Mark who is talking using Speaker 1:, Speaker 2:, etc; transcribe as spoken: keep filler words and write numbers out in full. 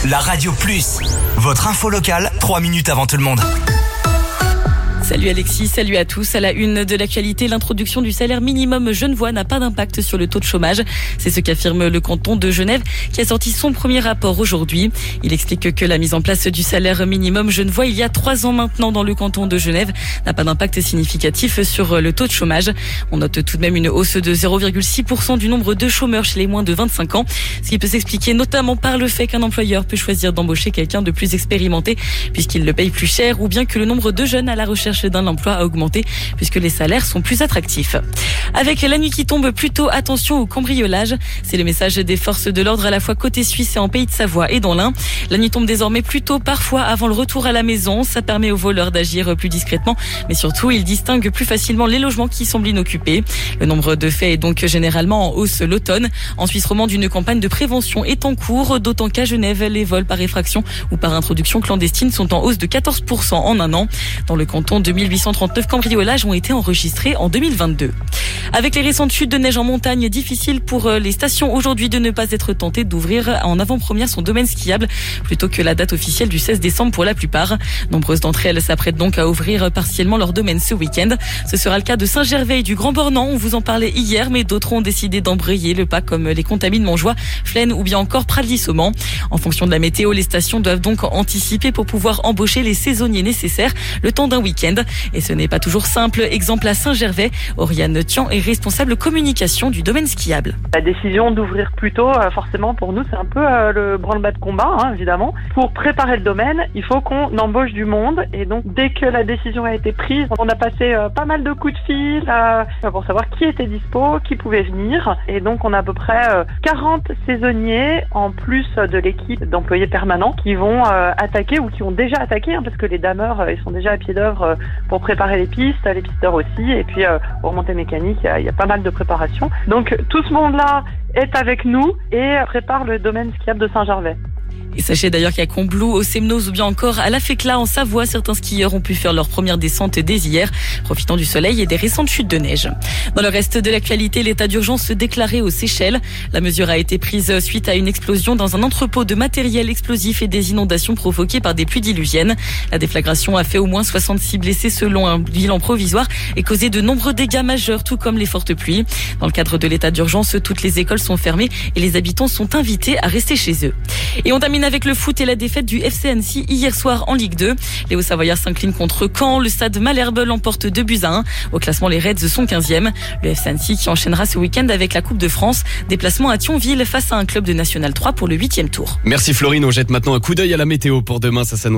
Speaker 1: la radio plus. Votre info locale, trois minutes avant tout le monde.
Speaker 2: Salut Alexis, salut à tous. À la une de l'actualité, l'introduction du salaire minimum genevois n'a pas d'impact sur le taux de chômage. C'est ce qu'affirme le canton de Genève qui a sorti son premier rapport aujourd'hui. Il explique que la mise en place du salaire minimum genevois il y a trois ans maintenant dans le canton de Genève n'a pas d'impact significatif sur le taux de chômage. On note tout de même une hausse de zéro virgule six pour cent du nombre de chômeurs chez les moins de vingt-cinq ans. Ce qui peut s'expliquer notamment par le fait qu'un employeur peut choisir d'embaucher quelqu'un de plus expérimenté puisqu'il le paye plus cher ou bien que le nombre de jeunes à la recherche d'un emploi a augmenté puisque les salaires sont plus attractifs. Avec la nuit qui tombe plus tôt, attention au cambriolage. C'est le message des forces de l'ordre à la fois côté suisse et en Pays de Savoie et dans l'Ain. La nuit tombe désormais plus tôt, parfois avant le retour à la maison. Ça permet aux voleurs d'agir plus discrètement, mais surtout ils distinguent plus facilement les logements qui semblent inoccupés. Le nombre de faits est donc généralement en hausse l'automne. En Suisse romande, une campagne de prévention est en cours, d'autant qu'à Genève, les vols par effraction ou par introduction clandestine sont en hausse de quatorze pour cent en un an. Dans le canton, deux mille huit cent trente-neuf cambriolages ont été enregistrés en deux mille vingt-deux. Avec les récentes chutes de neige en montagne, difficile pour les stations aujourd'hui de ne pas être tentées d'ouvrir en avant-première son domaine skiable plutôt que la date officielle du seize décembre pour la plupart. Nombreuses d'entre elles s'apprêtent donc à ouvrir partiellement leur domaine ce week-end. Ce sera le cas de Saint-Gervais et du Grand Bornand. On vous en parlait hier, mais d'autres ont décidé d'embrayer le pas comme les Contamines Montjoie, Flaine ou bien encore Pradly-Saumont. En fonction de la météo, les stations doivent donc anticiper pour pouvoir embaucher les saisonniers nécessaires le temps d'un week-end. Et ce n'est pas toujours simple. Exemple à Saint-Gervais, Oriane Thian est responsable communication du domaine skiable.
Speaker 3: La décision d'ouvrir plus tôt, forcément pour nous, c'est un peu le branle-bas de combat, hein, évidemment. Pour préparer le domaine, il faut qu'on embauche du monde. Et donc, dès que la décision a été prise, on a passé euh, pas mal de coups de fil euh, pour savoir qui était dispo, qui pouvait venir. Et donc, on a à peu près euh, quarante saisonniers, en plus de l'équipe d'employés permanents, qui vont euh, attaquer ou qui ont déjà attaqué, hein, parce que les dameurs, euh, ils sont déjà à pied d'œuvre euh, pour préparer les pistes, les pisteurs aussi, et puis euh, pour remonter mécanique, il y, a, il y a pas mal de préparation. Donc tout ce monde-là est avec nous et prépare le domaine skiable de Saint-Gervais.
Speaker 2: Et sachez d'ailleurs qu'à Combloux, au Semnoz ou bien encore à la Fécla en Savoie, certains skieurs ont pu faire leur première descente dès hier, profitant du soleil et des récentes chutes de neige. Dans le reste de l'actualité, l'état d'urgence se déclarait aux Seychelles. La mesure a été prise suite à une explosion dans un entrepôt de matériel explosif et des inondations provoquées par des pluies diluviennes. La déflagration a fait au moins soixante-six blessés selon un bilan provisoire et causé de nombreux dégâts majeurs, tout comme les fortes pluies. Dans le cadre de l'état d'urgence, toutes les écoles sont fermées et les habitants sont invités à rester chez eux. Et on termine avec le foot et la défaite du F C Annecy hier soir en Ligue deux. Les Hauts-Savoyards s'inclinent contre Caen. Le stade Malherbe l'emporte deux buts à un. Au classement, les Reds sont quinzième. Le F C Annecy qui enchaînera ce week-end avec la Coupe de France. Déplacement à Thionville face à un club de National trois pour le huitième tour.
Speaker 4: Merci Florine, on jette maintenant un coup d'œil à la météo pour demain. Ça s'annonce